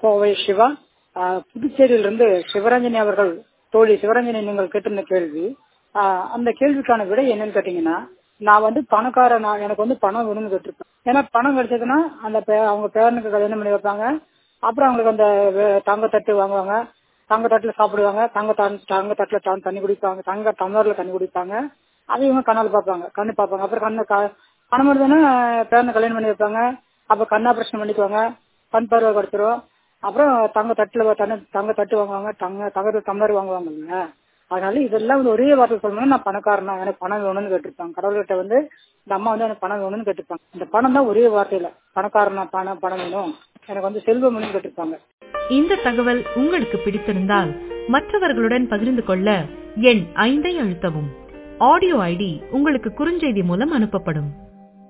கோவை சிவா. புதுச்சேரியிலிருந்து சிவரஞ்சனி அவர்கள், தோழி சிவரஞ்சனி நீங்கள் கேட்டிருந்த கேள்வி, அந்த கேள்விக்கான விடை என்னன்னு கேட்டீங்கன்னா, நான் பணக்காரன், எனக்கு பணம் வேணும்னு கேட்டிருப்பேன். ஏன்னா பணம் கிடைச்சதுன்னா அந்த அவங்க பேரனுக்கு கல்யாணம் பண்ணி வைப்பாங்க. அப்புறம் அவங்களுக்கு அந்த தங்க தட்டு வாங்குவாங்க, தங்க தட்டுல சாப்பிடுவாங்க, தங்க தட்டுல தண்ணி குடிப்பாங்க, தங்க டம்ளர்ல தண்ணி குடிப்பாங்க. அதை இவங்க கண்ணு பார்ப்பாங்க. அப்புறம் பணம் வருதுன்னா பேரனை கல்யாணம் பண்ணி வைப்பாங்க. அப்ப கண் ஆபரேஷன் பண்ணிக்குவாங்க, கண் பார்வை கிடைச்சிரும். அப்புறம் தங்க தட்டு வாங்குவாங்க, தங்க டம்ளர் வாங்குவாங்க. அதனால இதெல்லாம் ஒரே வார்த்தை சொல்லணும்னா நான் பணக்காரனா, எனக்கு பணம் வேணும்னு கேட்டிருப்பாங்க. கடவுள்கிட்ட இந்த அம்மா எனக்கு பணம் வேணும்னு கேட்டிருப்பாங்க. இந்த பணம் தான் ஒரே வார்த்தையில பணக்காரனா, பணம் வேணும், எனக்கு செல்வம் வேணும்னு கேட்டிருப்பாங்க. இந்த தகவல் உங்களுக்கு பிடித்திருந்தால் மற்றவர்களுடன் பகிர்ந்து கொள்ள எண் 5 அழுத்தவும். ஆடியோ ஐடி உங்களுக்கு குறுஞ்செய்தி மூலம் அனுப்பப்படும்.